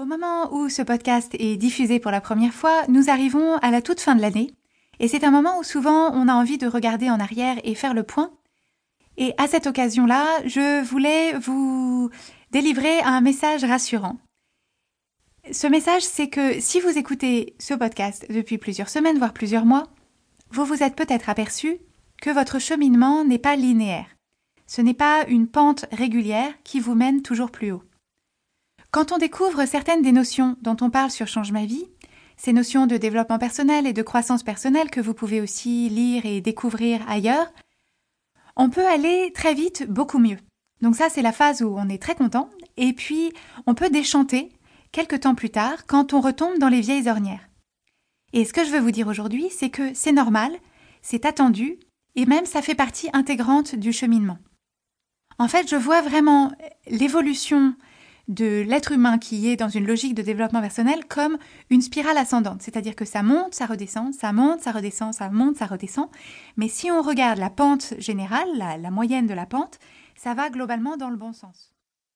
moment où ce podcast est diffusé pour la première fois, nous arrivons à la toute fin de l'année et c'est un moment où souvent on a envie de regarder en arrière et faire le point. Et à cette occasion-là, je voulais vous délivrer un message rassurant. Ce message, c'est que si vous écoutez ce podcast depuis plusieurs semaines, voire plusieurs mois, vous vous êtes peut-être aperçu que votre cheminement n'est pas linéaire. Ce n'est pas une pente régulière qui vous mène toujours plus haut. Quand on découvre certaines des notions dont on parle sur Change ma vie, ces notions de développement personnel et de croissance personnelle que vous pouvez aussi lire et découvrir ailleurs, on peut aller très vite beaucoup mieux. Donc ça, c'est la phase où on est très content et puis on peut déchanter quelques temps plus tard quand on retombe dans les vieilles ornières. Et ce que je veux vous dire aujourd'hui, c'est que c'est normal, c'est attendu et même ça fait partie intégrante du cheminement. En fait, je vois vraiment l'évolution de l'être humain qui est dans une logique de développement personnel comme une spirale ascendante. C'est-à-dire que ça monte, ça redescend, ça monte, ça redescend, ça monte, ça redescend. Mais si on regarde la pente générale, la moyenne de la pente, ça va globalement dans le bon sens.